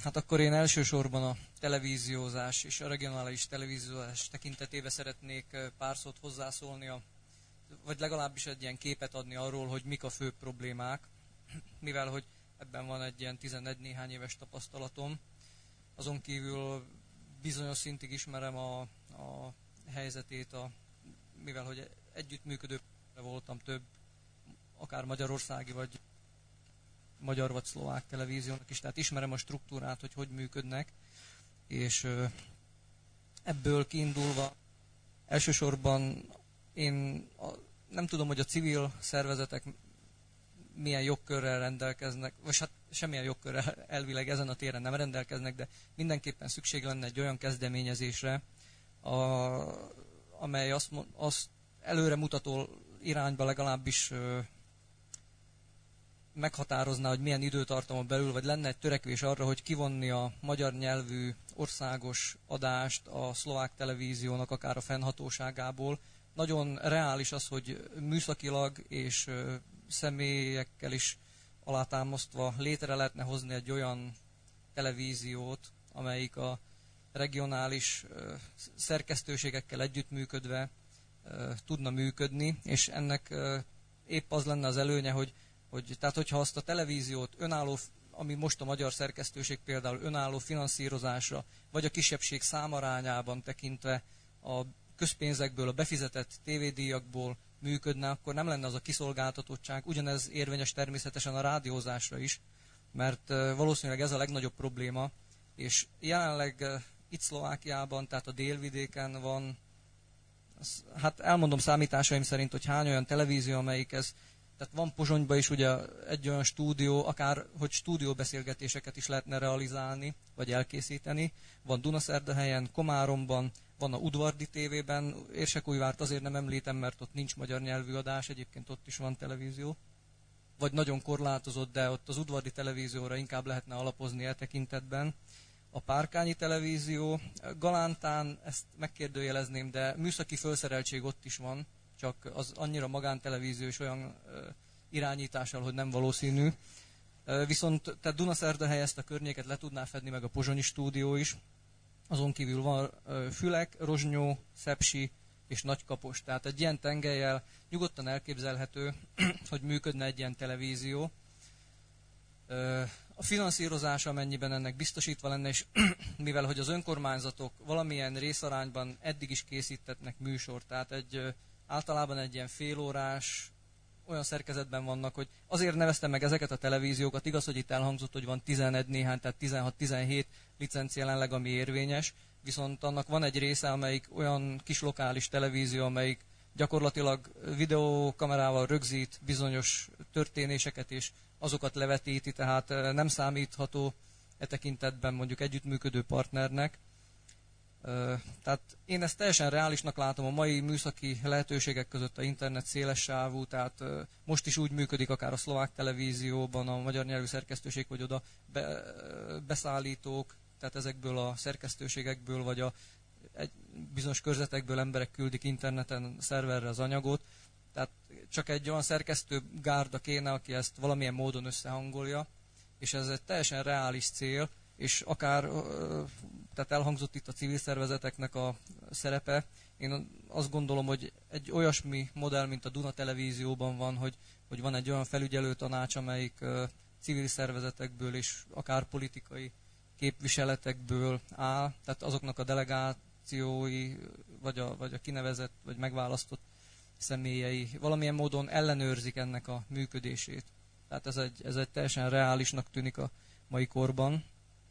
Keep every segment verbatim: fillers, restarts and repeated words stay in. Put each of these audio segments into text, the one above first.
hát akkor én elsősorban a televíziózás és a regionális televíziózás tekintetében szeretnék pár szót hozzászólni, a, vagy legalábbis egy ilyen képet adni arról, hogy mik a fő problémák, mivel hogy ebben van egy ilyen tizenegy néhány éves tapasztalatom. Azon kívül bizonyos szintig ismerem a, a helyzetét, a, mivel hogy együttműködő voltam több, akár magyarországi, vagy magyar vagy szlovák televíziónak is, tehát ismerem a struktúrát, hogy hogy működnek, és ebből kiindulva elsősorban én a, nem tudom, hogy a civil szervezetek milyen jogkörrel rendelkeznek, vagy hát semmilyen jogkörrel elvileg ezen a téren nem rendelkeznek, de mindenképpen szükség lenne egy olyan kezdeményezésre, a, amely azt, azt előre mutató irányba legalábbis meghatározná, hogy milyen időtartamon belül, vagy lenne egy törekvés arra, hogy kivonni a magyar nyelvű országos adást a szlovák televíziónak akár a fennhatóságából. Nagyon reális az, hogy műszakilag és személyekkel is alátámasztva létre lehetne hozni egy olyan televíziót, amelyik a regionális szerkesztőségekkel együttműködve tudna működni, és ennek épp az lenne az előnye, hogy Hogy, tehát, hogyha azt a televíziót önálló, ami most a magyar szerkesztőség például önálló finanszírozásra, vagy a kisebbség számarányában tekintve a közpénzekből, a befizetett tévédíjakból működne, akkor nem lenne az a kiszolgáltatottság. Ugyanez érvényes természetesen a rádiózásra is, mert valószínűleg ez a legnagyobb probléma, és jelenleg itt Szlovákiában, tehát a délvidéken van, hát elmondom számításaim szerint, hogy hány olyan televízió, amelyik ez. Tehát van Pozsonyban is ugye egy olyan stúdió, akár hogy stúdióbeszélgetéseket is lehetne realizálni, vagy elkészíteni. Van Dunaszerdahelyen, Komáromban, van a Udvardi tévében, Érsekújvárt azért nem említem, mert ott nincs magyar nyelvű adás, egyébként ott is van televízió. Vagy nagyon korlátozott, de ott az udvardi televízióra inkább lehetne alapozni e tekintetben. A Párkányi televízió, Galántán ezt megkérdőjelezném, de műszaki felszereltség ott is van, csak az annyira magántelevízió és olyan ö, irányítással, hogy nem valószínű. Ö, viszont tehát Dunaszerdahely ezt a környéket le tudná fedni, meg a pozsonyi stúdió is. Azon kívül van ö, Fülek, Rozsnyó, Szepsi és Nagykapos. Tehát egy ilyen tengellyel nyugodtan elképzelhető, hogy működne egy ilyen televízió. Ö, a finanszírozása, amennyiben ennek biztosítva lenne, és mivel hogy az önkormányzatok valamilyen részarányban eddig is készítetnek műsort, tehát egy általában egy ilyen félórás, olyan szerkezetben vannak, hogy azért neveztem meg ezeket a televíziókat, igaz, hogy itt elhangzott, hogy van tizenegy néhány, tehát tizenhat-tizenhét licenc jelenleg, ami érvényes, viszont annak van egy része, amelyik olyan kis lokális televízió, amelyik gyakorlatilag videókamerával rögzít bizonyos történéseket, és azokat levetíti, tehát nem számítható e tekintetben mondjuk együttműködő partnernek. Tehát én ezt teljesen reálisnak látom a mai műszaki lehetőségek között, a internet széles sávú, tehát most is úgy működik akár a szlovák televízióban a magyar nyelvű szerkesztőség, hogy oda be, beszállítók, tehát ezekből a szerkesztőségekből, vagy a egy bizonyos körzetekből emberek küldik interneten, szerverre az anyagot, tehát csak egy olyan szerkesztő gárda kéne, aki ezt valamilyen módon összehangolja, és ez egy teljesen reális cél, és akár, tehát elhangzott itt a civil szervezeteknek a szerepe. Én azt gondolom, hogy egy olyasmi modell, mint a Duna televízióban van, hogy, hogy van egy olyan felügyelő tanács, amelyik civil szervezetekből és akár politikai képviseletekből áll, tehát azoknak a delegációi, vagy a, vagy a kinevezett, vagy megválasztott személyei valamilyen módon ellenőrzik ennek a működését. Tehát ez egy, ez egy teljesen reálisnak tűnik a mai korban.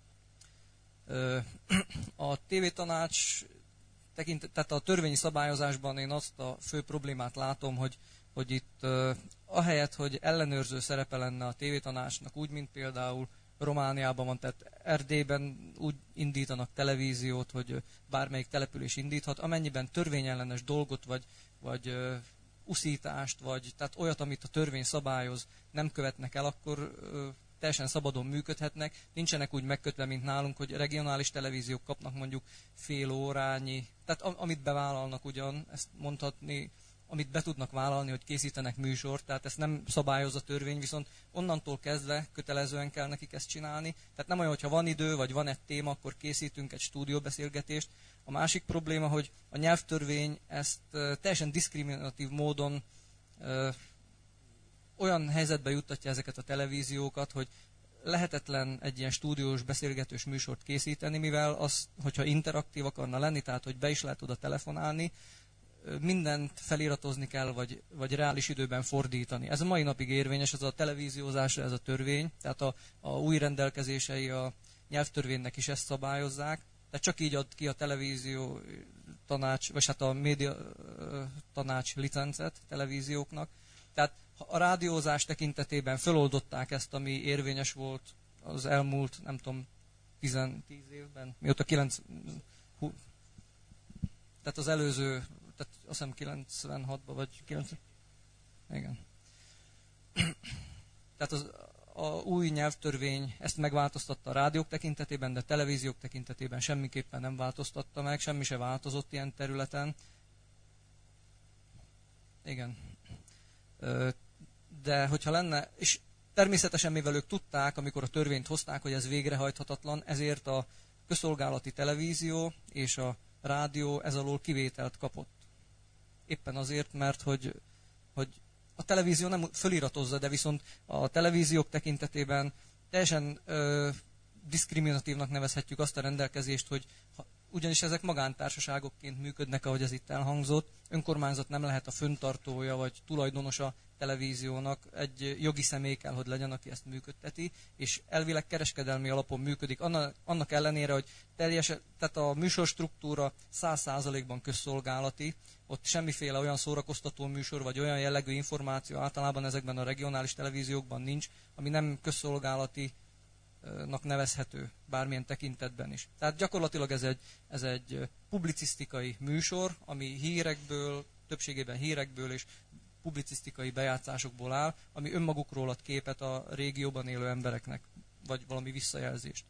A tévétanács tekintet, tehát a törvényi szabályozásban én azt a fő problémát látom, hogy, hogy itt ahelyett, hogy ellenőrző szerepe lenne a tévétanácsnak, úgy, mint például Romániában van, tehát Erdélyben úgy indítanak televíziót, hogy bármelyik település indíthat, amennyiben törvényellenes dolgot, vagy, vagy uh, uszítást, vagy tehát olyat, amit a törvény szabályoz, nem követnek el, akkor uh, teljesen szabadon működhetnek. Nincsenek úgy megkötve, mint nálunk, hogy regionális televíziók kapnak mondjuk fél órányi, tehát am, amit bevállalnak ugyan, ezt mondhatni, amit be tudnak vállalni, hogy készítenek műsort, tehát ezt nem szabályozza a törvény, viszont onnantól kezdve kötelezően kell nekik ezt csinálni. Tehát nem olyan, hogyha van idő, vagy van egy téma, akkor készítünk egy stúdióbeszélgetést. A másik probléma, hogy a nyelvtörvény ezt teljesen diszkriminatív módon ö, olyan helyzetbe juttatja ezeket a televíziókat, hogy lehetetlen egy ilyen stúdiós beszélgetős műsort készíteni, mivel az, hogyha interaktív akarna lenni, tehát hogy be is lehet oda telefonálni, mindent feliratozni kell, vagy, vagy reális időben fordítani. Ez a mai napig érvényes, ez a televíziózásra, ez a törvény, tehát a, a új rendelkezései a nyelvtörvénynek is ezt szabályozzák, tehát csak így ad ki a televízió tanács, vagy hát a média tanács licencet televízióknak. Tehát a rádiózás tekintetében feloldották ezt, ami érvényes volt az elmúlt, nem tudom, tíz évben, mióta kilenc, hú, tehát az előző, tehát azt hiszem kilencvenhatban, vagy kilencven, igen. Tehát az, a új nyelvtörvény ezt megváltoztatta a rádiók tekintetében, de a televíziók tekintetében semmiképpen nem változtatta meg, semmi se változott ilyen területen. Igen. De hogyha lenne, és természetesen mivel ők tudták, amikor a törvényt hozták, hogy ez végrehajthatatlan, ezért a közszolgálati televízió és a rádió ez alól kivételt kapott. Éppen azért, mert hogy, hogy a televízió nem föliratozza, de viszont a televíziók tekintetében teljesen ö, diszkriminatívnak nevezhetjük azt a rendelkezést, hogy ha, ugyanis ezek magántársaságokként működnek, ahogy ez itt elhangzott, önkormányzat nem lehet a föntartója vagy tulajdonosa televíziónak, egy jogi személy kell, hogy legyen, aki ezt működteti, és elvileg kereskedelmi alapon működik. Annak, annak ellenére, hogy teljes, tehát a műsorstruktúra száz százalékban közszolgálati, ott semmiféle olyan szórakoztató műsor, vagy olyan jellegű információ általában ezekben a regionális televíziókban nincs, ami nem közszolgálatinak nevezhető bármilyen tekintetben is. Tehát gyakorlatilag ez egy, ez egy publicisztikai műsor, ami hírekből, többségében hírekből és publicisztikai bejátszásokból áll, ami önmagukról ad képet a régióban élő embereknek, vagy valami visszajelzést.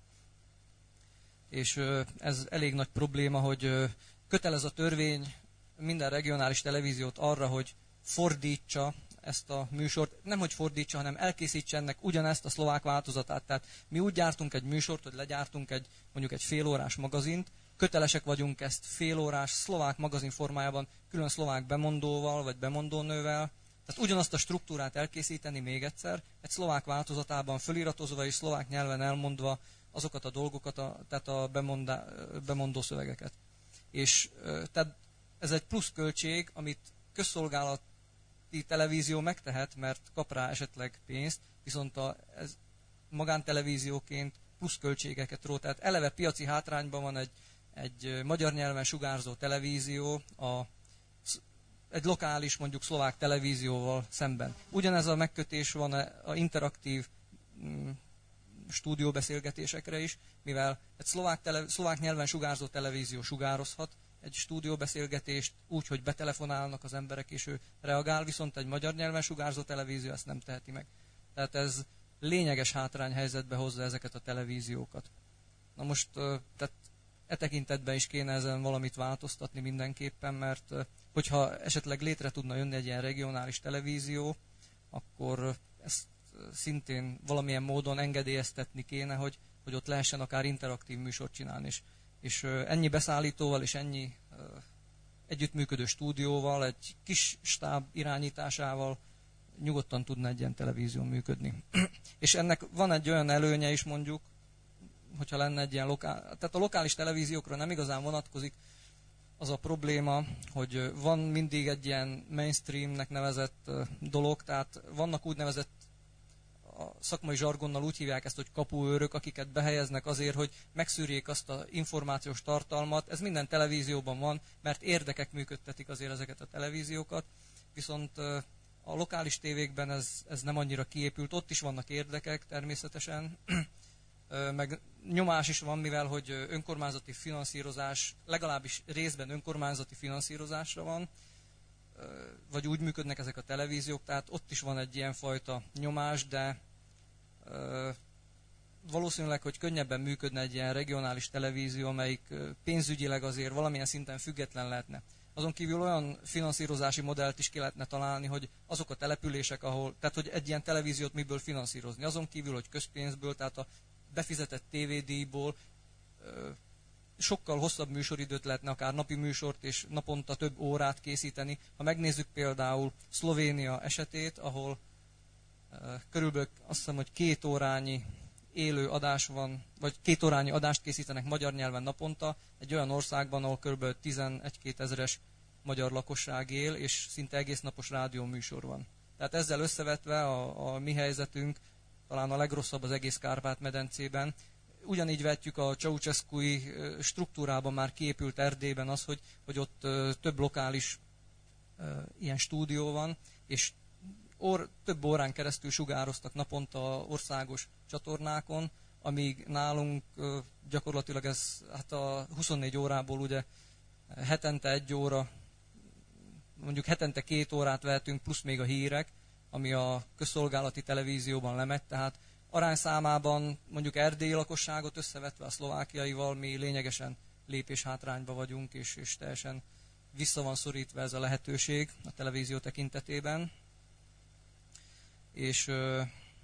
És ez elég nagy probléma, hogy kötelez a törvény minden regionális televíziót arra, hogy fordítsa ezt a műsort, nem hogy fordítsa, hanem elkészítse ennek ugyanezt a szlovák változatát. Tehát mi úgy gyártunk egy műsort, hogy legyártunk egy, mondjuk egy félórás magazint, kötelesek vagyunk ezt félórás szlovák magazin formájában, külön szlovák bemondóval, vagy bemondónővel. Tehát ugyanazt a struktúrát elkészíteni még egyszer, egy szlovák változatában föliratozva és szlovák nyelven elmondva azokat a dolgokat, a, tehát a bemondá, bemondó szövegeket. És tehát ez egy plusz költség, amit közszolgálati televízió megtehet, mert kap rá esetleg pénzt, viszont a, ez magántelevízióként plusz költségeket ró. Tehát eleve piaci hátrányban van egy, egy magyar nyelven sugárzó televízió a, egy lokális, mondjuk szlovák televízióval szemben. Ugyanez a megkötés van a, a interaktív mm, stúdióbeszélgetésekre is, mivel egy szlovák, tele, szlovák nyelven sugárzó televízió sugározhat egy stúdióbeszélgetést úgy, hogy betelefonálnak az emberek, és ő reagál, viszont egy magyar nyelven sugárzó televízió ezt nem teheti meg. Tehát ez lényeges hátrányhelyzetbe hozza ezeket a televíziókat. Na most, tehát e tekintetben is kéne ezen valamit változtatni mindenképpen, mert hogyha esetleg létre tudna jönni egy ilyen regionális televízió, akkor ezt szintén valamilyen módon engedélyeztetni kéne, hogy, hogy ott lehessen akár interaktív műsort csinálni. És, és ennyi beszállítóval és ennyi együttműködő stúdióval, egy kis stáb irányításával nyugodtan tudna egy ilyen televízió működni. És ennek van egy olyan előnye is, mondjuk, hogyha lenne egy ilyen lokál... Tehát a lokális televíziókra nem igazán vonatkozik az a probléma, hogy van mindig egy ilyen mainstreamnek nevezett dolog, tehát vannak úgynevezett, a szakmai zsargonnal úgy hívják ezt, hogy kapuőrök, akiket behelyeznek azért, hogy megszűrjék azt az információs tartalmat. Ez minden televízióban van, mert érdekek működtetik azért ezeket a televíziókat, viszont a lokális tévékben ez, ez nem annyira kiépült, ott is vannak érdekek természetesen, meg nyomás is van, mivel hogy önkormányzati finanszírozás, legalábbis részben önkormányzati finanszírozásra van, vagy úgy működnek ezek a televíziók, tehát ott is van egy ilyen fajta nyomás, de valószínűleg, hogy könnyebben működne egy ilyen regionális televízió, amelyik pénzügyileg azért valamilyen szinten független lehetne. Azon kívül olyan finanszírozási modellt is ki lehetne találni, hogy azok a települések, ahol, tehát hogy egy ilyen televíziót miből finanszírozni. Azon kívül, hogy közpénzből, tehát a befizetett tévédíjból sokkal hosszabb műsoridőt lehetne, akár napi műsort és naponta több órát készíteni. Ha megnézzük például Szlovénia esetét, ahol körülbelül azt hiszem, hogy két órányi élő adás van, vagy két órányi adást készítenek magyar nyelven naponta, egy olyan országban, ahol kb. tizenegy-két ezeres magyar lakosság él, és szinte egész napos rádióműsor van. Tehát ezzel összevetve a, a mi helyzetünk talán a legrosszabb az egész Kárpát-medencében. Ugyanígy vetjük a Ceausescu-i struktúrában már kiépült Erdélyben az, hogy, hogy ott több lokális ilyen stúdió van, és Or, több órán keresztül sugároztak naponta országos csatornákon, amíg nálunk gyakorlatilag ez hát a huszonnégy órából ugye hetente egy óra, mondjuk hetente két órát vehetünk, plusz még a hírek, ami a közszolgálati televízióban lemegy, tehát arányszámában mondjuk erdélyi lakosságot összevetve a szlovákiaival mi lényegesen lépéshátrányba vagyunk, és, és teljesen vissza van szorítva ez a lehetőség a televízió tekintetében. És ö,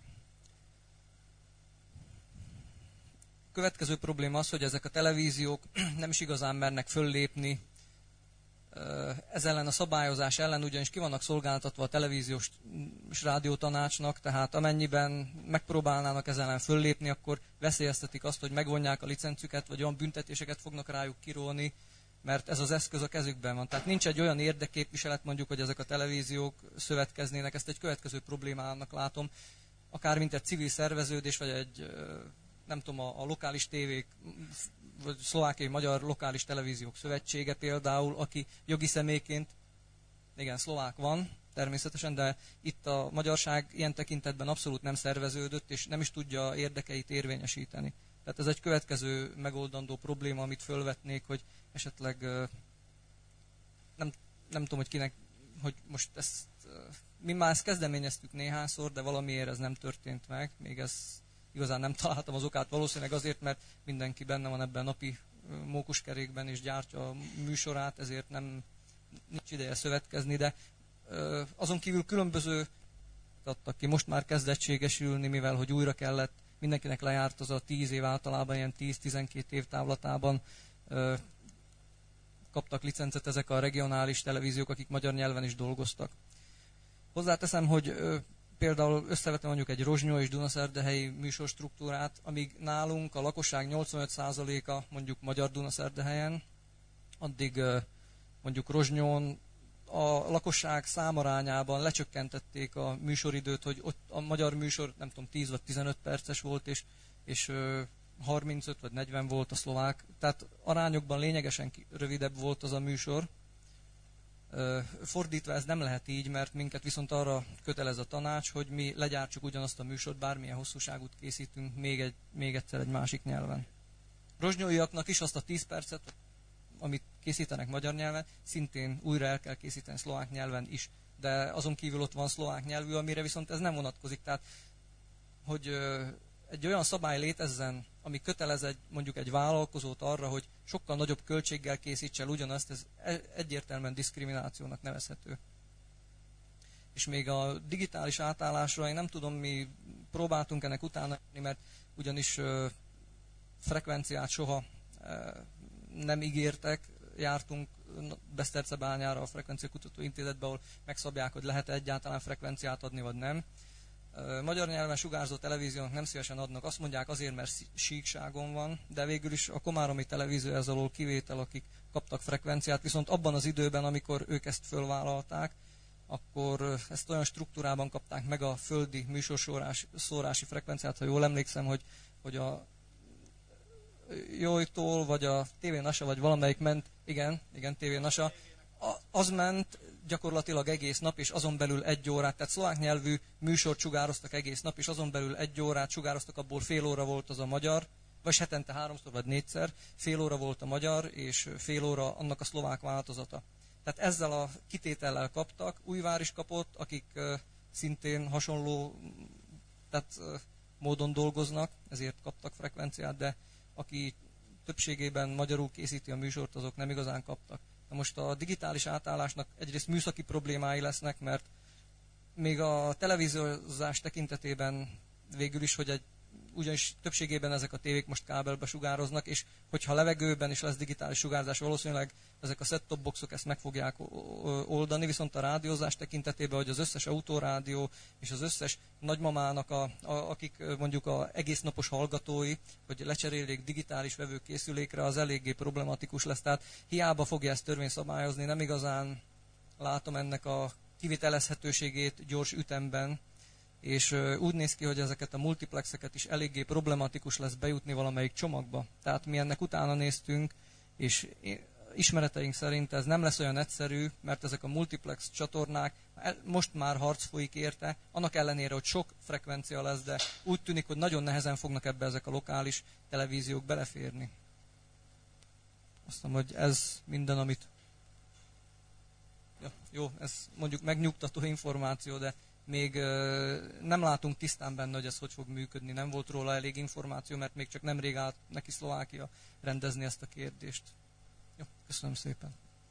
következő probléma az, hogy ezek a televíziók nem is igazán mernek föllépni ö, ez ellen a szabályozás ellen, ugyanis ki vannak szolgáltatva a televíziós és rádiótanácsnak, tehát amennyiben megpróbálnának ez ellen föllépni, akkor veszélyeztetik azt, hogy megvonják a licencüket, vagy olyan büntetéseket fognak rájuk kirólni, mert ez az eszköz a kezükben van. Tehát nincs egy olyan érdekképviselet, mondjuk, hogy ezek a televíziók szövetkeznének. Ezt egy következő problémának látom, akár mint egy civil szerveződés, vagy egy, nem tudom, a, a lokális tévék, vagy szlovákiai magyar lokális televíziók szövetsége például, aki jogi személyként, igen, szlovák van természetesen, de itt a magyarság ilyen tekintetben abszolút nem szerveződött, és nem is tudja érdekeit érvényesíteni. Tehát ez egy következő megoldandó probléma, amit fölvetnék, hogy esetleg nem, nem tudom, hogy kinek, hogy most ezt, mi már ezt kezdeményeztük néhányszor, de valamiért ez nem történt meg, még ez igazán nem találtam az okát, valószínűleg azért, mert mindenki benne van ebben a napi mókuskerékben és gyártja a műsorát, ezért nem nincs ideje szövetkezni, de azon kívül különböző adtak ki, most már kezd egységesülni, mivel hogy újra kellett, mindenkinek lejárt az a tíz év, általában ilyen tíz-tizenkét év távlatában kaptak licencet ezek a regionális televíziók, akik magyar nyelven is dolgoztak. Hozzáteszem, hogy ö, például összevetem mondjuk egy Rozsnyó és Dunaszerdahelyi műsorstruktúrát, amíg nálunk a lakosság nyolcvanöt százaléka mondjuk magyar Dunaszerdahelyen, addig ö, mondjuk Rozsnyón a lakosság számarányában lecsökkentették a műsoridőt, hogy ott a magyar műsor, nem tudom, tíz vagy tizenöt perces volt, és, és ö, harmincöt vagy negyven volt a szlovák, tehát arányokban lényegesen rövidebb volt az a műsor. Fordítva ez nem lehet így, mert minket viszont arra kötelez a tanács, hogy mi legyártsuk ugyanazt a műsort, bármilyen hosszúságot készítünk, még, egy, még egyszer egy másik nyelven. Rozsnyóiaknak is azt a tíz percet, amit készítenek magyar nyelven, szintén újra el kell készíteni szlovák nyelven is, de azon kívül ott van szlovák nyelvű, amire viszont ez nem vonatkozik, tehát hogy egy olyan szabály létezzen, ami kötelez egy, mondjuk egy vállalkozót arra, hogy sokkal nagyobb költséggel készítse el ugyanazt, ez egyértelműen diszkriminációnak nevezhető. És még a digitális átállásra én nem tudom, mi próbáltunk ennek utána, mert ugyanis ö, frekvenciát soha ö, nem ígértek, jártunk Besztercebányára a Frekvenciakutató Intézetbe, ahol megszabják, hogy lehet egyáltalán frekvenciát adni, vagy nem. Magyar nyelven sugárzó televíziónak nem szívesen adnak, azt mondják azért, mert síkságon van, de végül is a komáromi televízió ez alól kivétel, akik kaptak frekvenciát, viszont abban az időben, amikor ők ezt fölvállalták, akkor ezt olyan struktúrában kapták meg a földi műsorszórási frekvenciát, ha jól emlékszem, hogy, hogy a Jójtól, vagy a té vé Nasa, vagy valamelyik ment, igen, igen, té vé Nasa, az ment gyakorlatilag egész nap, és azon belül egy órát, tehát szlovák nyelvű műsort sugároztak egész nap, és azon belül egy órát sugároztak, abból fél óra volt az a magyar, vagy hetente háromszor, vagy négyszer, fél óra volt a magyar, és fél óra annak a szlovák változata. Tehát ezzel a kitétellel kaptak, Újvár is kapott, akik uh, szintén hasonló tehát, uh, módon dolgoznak, ezért kaptak frekvenciát, de aki többségében magyarul készíti a műsort, azok nem igazán kaptak. Na most a digitális átállásnak egyrészt műszaki problémái lesznek, mert még a televíziózás tekintetében végül is, hogy egy, ugyanis többségében ezek a tévék most kábelbe sugároznak, és hogyha levegőben is lesz digitális sugárzás, valószínűleg ezek a set-top boxok ezt meg fogják oldani, viszont a rádiózás tekintetében, hogy az összes autórádió és az összes nagymamának, a, a, akik mondjuk a egésznapos hallgatói, hogy lecseréljék digitális vevőkészülékre, az eléggé problematikus lesz. Tehát hiába fogja ezt törvény szabályozni, nem igazán látom ennek a kivitelezhetőségét gyors ütemben, és úgy néz ki, hogy ezeket a multiplexeket is eléggé problematikus lesz bejutni valamelyik csomagba. Tehát mi ennek utána néztünk, és ismereteink szerint ez nem lesz olyan egyszerű, mert ezek a multiplex csatornák, most már harc folyik érte, annak ellenére, hogy sok frekvencia lesz, de úgy tűnik, hogy nagyon nehezen fognak ebbe ezek a lokális televíziók beleférni. Azt mondom, hogy ez minden, amit... Ja, jó, ez mondjuk megnyugtató információ, de még nem látunk tisztán benne, hogy ez hogy fog működni. Nem volt róla elég információ, mert még csak nemrég állt neki Szlovákia rendezni ezt a kérdést. Jó, köszönöm szépen.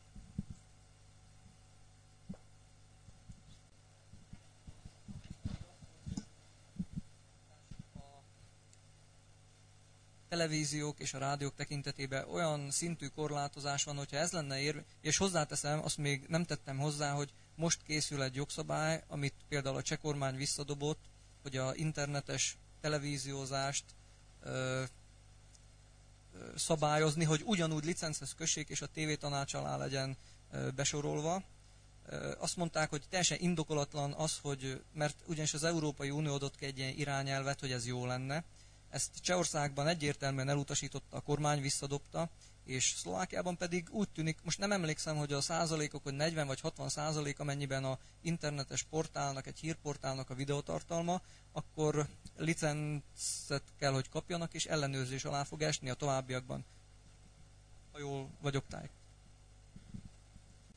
A televíziók és a rádiók tekintetében olyan szintű korlátozás van, hogyha ez lenne érv, és hozzáteszem, azt még nem tettem hozzá, hogy most készül egy jogszabály, amit például a cseh kormány visszadobott, hogy a internetes televíziózást ö, ö, szabályozni, hogy ugyanúgy licenchez kössék, és a tévétanács alá legyen ö, besorolva. Ö, azt mondták, hogy teljesen indokolatlan az, hogy, mert ugyanis az Európai Unió adott ki egy ilyen irányelvet, hogy ez jó lenne. Ezt Csehországban egyértelműen elutasította a kormány, visszadobta, és Szlovákiában pedig úgy tűnik, most nem emlékszem, hogy a százalékok, hogy negyven vagy hatvan százalék, amennyiben a internetes portálnak, egy hírportálnak a videótartalma, akkor licencet kell, hogy kapjanak, és ellenőrzés alá fog esni a továbbiakban. Ha jól vagyok tájékoztatva.